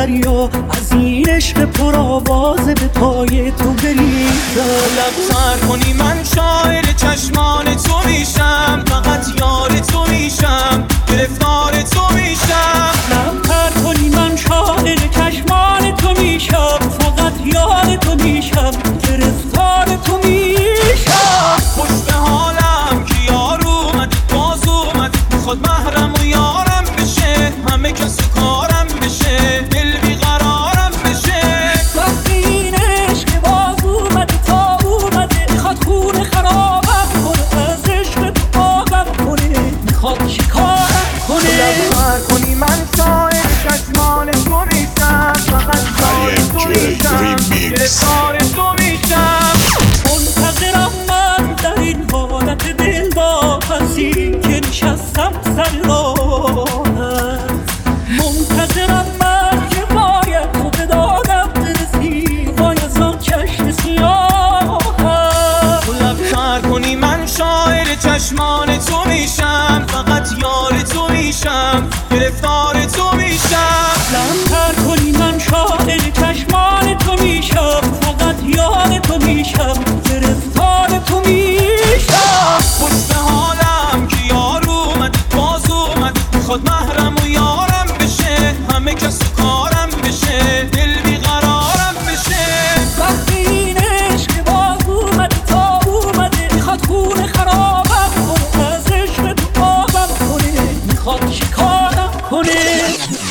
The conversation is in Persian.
دریا، از این عشق پرآواز به پای تو بریزم. لب‌تر کنی من شاعر چشمان تو میشم، فقط یار تو میشم، گرفتار تو میشم. لب‌تر کنی من شاعر چشمان تو میشم، فقط یار تو میشم، گرفتار تو میشم. خوش به حالم که یار اومد باز اومد، میخواد محرم و یارم بشه، همه کس کارم بشه، دل بیقرارم بشه. وقتی این عشق باز اومده تا اومده، میخواد خون خرابم کنه، از عشق تو آبم کنه، میخواد چیکارم کنه. لب‌تر کنی من شاعر چشمان تو میشم، فقط یار تو میشم، گرفتار تو میشم. منتظرم من در این حالت دل با کسی که نشستم سر راهت، منتظرم من که باید تو بدانم برسی وای از آن چشم سیاهت. لب‌تر کنی من شاعر چشمان تو میشم، فقط یار تو میشم، گرفتار تو میشم. لب‌تر کنی من شاعر چشمان تو میشم، فقط یار تو میشم، گرفتار تو میشم. خوش به حالم که یار اومد باز اومد، میخواد محرم و یارم بشه، همه کس کارم بشه، دل بیقرارم بشه. وقتی این عشق باز اومده تا اومده، میخواد خون خرابم کنه، از عشق تو آبم کنه، میخواد چیکارم کنه.